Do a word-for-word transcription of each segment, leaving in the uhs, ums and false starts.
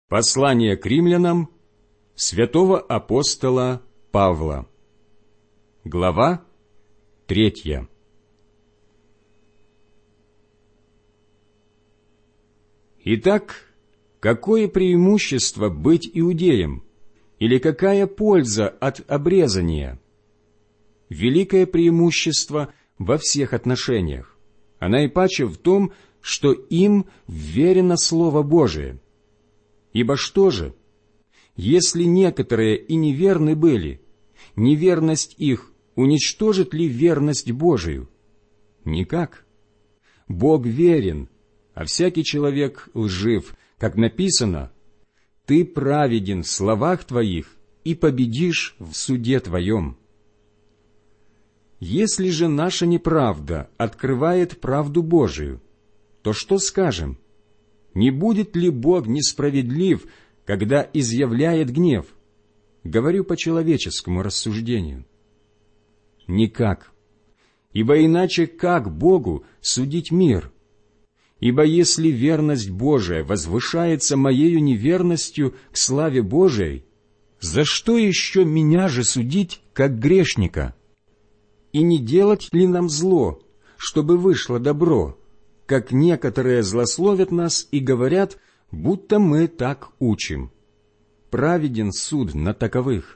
Послание к римлянам святого апостола Павла. Глава третья. Итак, какое преимущество быть иудеем, или какая польза от обрезания? Великое преимущество во всех отношениях, а наипаче в том, что им вверено Слово Божие. Ибо что же, если некоторые и неверны были, неверность их уничтожит ли верность Божию? Никак. Бог верен, а всякий человек лжив, как написано: «Ты праведен в словах твоих и победишь в суде твоем». Если же наша неправда открывает правду Божию, то что скажем? Не будет ли Бог несправедлив, когда изъявляет гнев? Говорю по человеческому рассуждению. Никак. Ибо иначе как Богу судить мир? Ибо если верность Божия возвышается моею неверностью к славе Божией, за что еще меня же судить, как грешника? И не делать ли нам зло, чтобы вышло добро, как некоторые злословят нас и говорят, будто мы так учим? Праведен суд на таковых.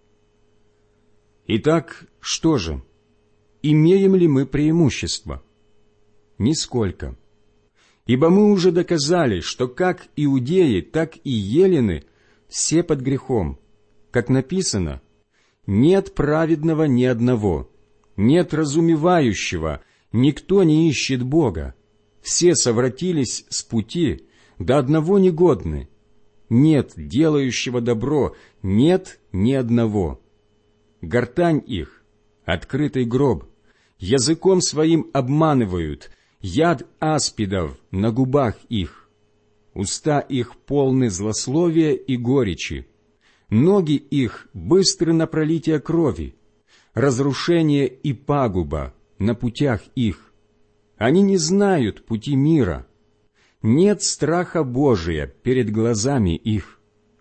Итак, что же? Имеем ли мы преимущество? Нисколько. Ибо мы уже доказали, что как иудеи, так и елены все под грехом. Как написано: «Нет праведного ни одного, нет разумевающего, никто не ищет Бога. Все совратились с пути, до одного негодны. Нет делающего добро, нет ни одного. Гортань их — открытый гроб, языком своим обманывают, яд аспидов на губах их. Уста их полны злословия и горечи, ноги их быстры на пролитие крови, разрушение и пагуба на путях их. Они не знают пути мира, нет страха Божия перед глазами их».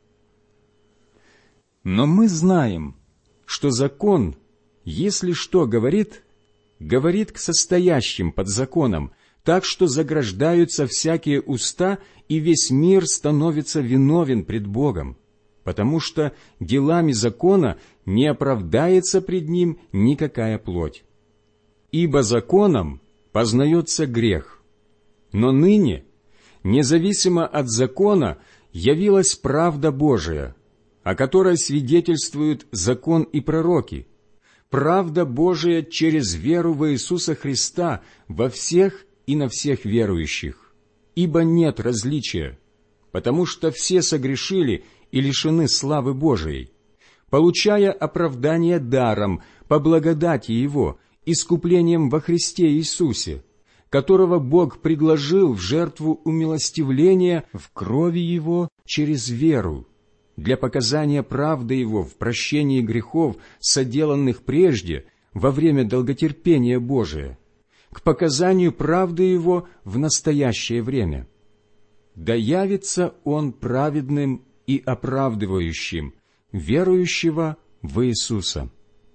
Но мы знаем, что закон, если что говорит, говорит к состоящим под законом, так что заграждаются всякие уста, и весь мир становится виновен пред Богом, потому что делами закона не оправдается пред Ним никакая плоть. Ибо законом познается грех, но ныне, независимо от закона, явилась правда Божия, о которой свидетельствуют закон и пророки, правда Божия через веру в Иисуса Христа во всех и на всех верующих. Ибо нет различия, потому что все согрешили и лишены славы Божией, получая оправдание даром по благодати Его, искуплением во Христе Иисусе, которого Бог предложил в жертву умилостивления в крови Его через веру, для показания правды Его в прощении грехов, соделанных прежде, во время долготерпения Божия, к показанию правды Его в настоящее время. Да явится Он праведным и оправдывающим верующего в Иисуса.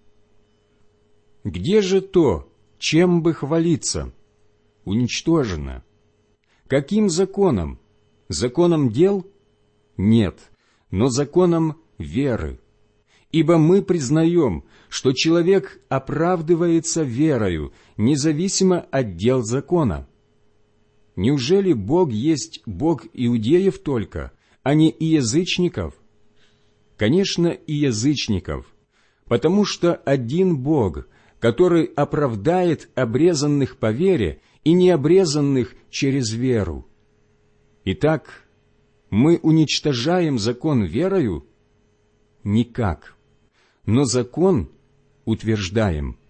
Где же то, чем бы хвалиться? Уничтожено. Каким законом? Законом дел? Нет, но законом веры. Ибо мы признаем, что человек оправдывается верою, независимо от дел закона. Неужели Бог есть Бог иудеев только, а не и язычников? Конечно, и язычников, потому что один Бог, который оправдает обрезанных по вере и необрезанных через веру. Итак, мы уничтожаем закон верою? Никак, но закон утверждаем.